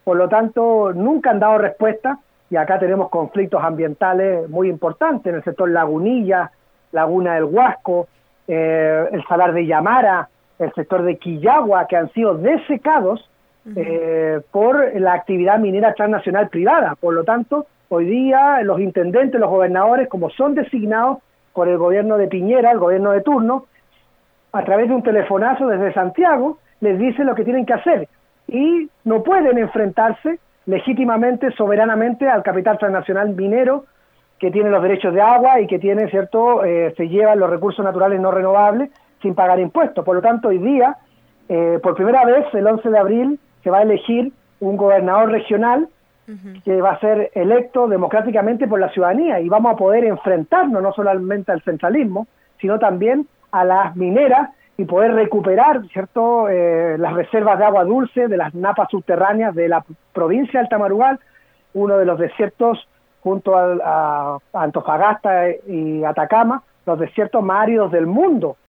por lo tanto nunca han dado respuesta, y acá tenemos conflictos ambientales muy importantes en el sector Lagunilla, Laguna del Huasco, el Salar de Yamara, el sector de Quillagua, que han sido desecados por la actividad minera transnacional privada. Por lo tanto, hoy día los intendentes, los gobernadores, como son designados por el gobierno de Piñera, el gobierno de turno, a través de un telefonazo desde Santiago, les dicen lo que tienen que hacer, y no pueden enfrentarse legítimamente, soberanamente al capital transnacional minero, que tiene los derechos de agua y que tiene, ¿cierto?, se llevan los recursos naturales no renovables sin pagar impuestos. Por lo tanto, hoy día, por primera vez, el 11 de abril, se va a elegir un gobernador regional que va a ser electo democráticamente por la ciudadanía, y vamos a poder enfrentarnos no solamente al centralismo, sino también a las mineras, y poder recuperar, ¿cierto?, las reservas de agua dulce de las napas subterráneas de la provincia de Altamarugal, uno de los desiertos junto a Antofagasta y Atacama, los desiertos más áridos del mundo.